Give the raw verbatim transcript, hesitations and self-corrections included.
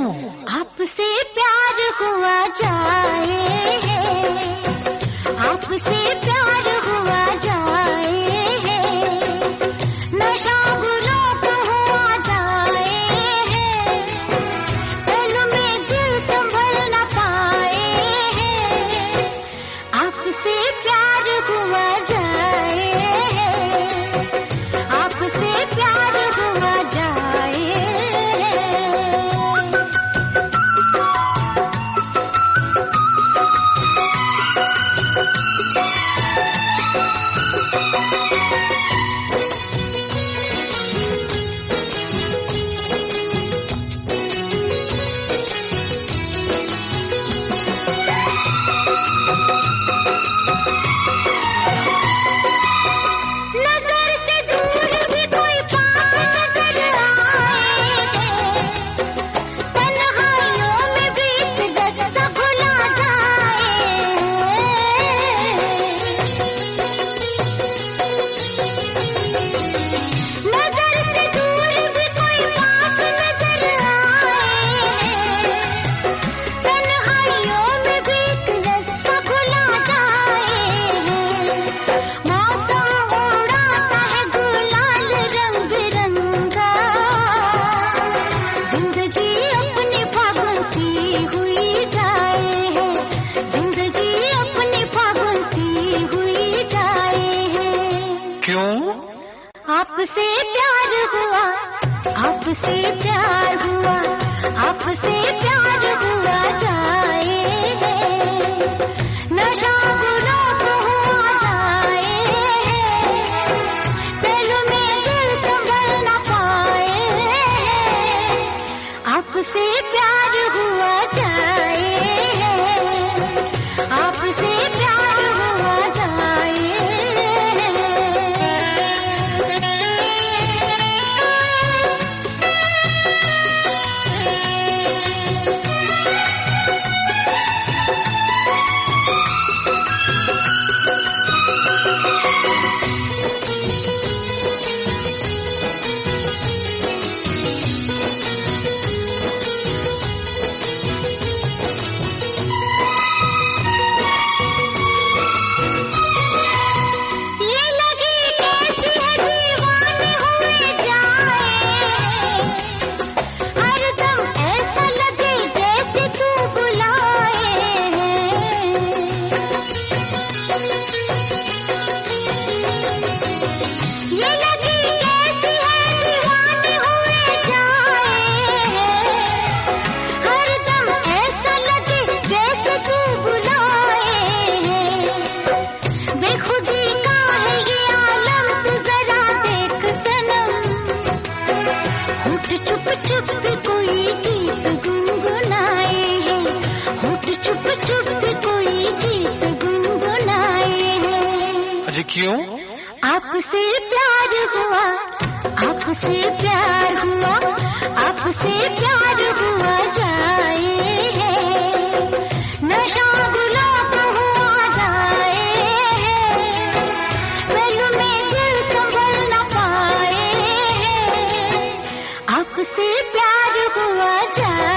आपसे प्यार हुआ जाए, आपसे प्यार हुआ जाए, नशा गुलों को हुआ जाए, दिल में दिल संभल न पाए, आपसे प्यार हुआ जाए, आपसे प्यार हुआ जाए। आपसे प्यार हुआ, आपसे प्यार हुआ, आपसे प्यार हुआ जाए, नशा गुलों को हुआ जाए, दिल में दिल संभल न पाए, आपसे प्यार हुआ जाए, आपसे प्यार हुआ जाए। चुप चुप कोई गीत गुनगुनाए है, होठ चुप चुप कोई गीत गुनगुनाए है। अजी क्यों? आपसे प्यार हुआ, आपसे प्यार हुआ, आपसे प्यार हुआ जाए, नशा गुलों को हुआ जाए, दिल में दिल संभल न पाए, आपसे प्यार हुआ जाए।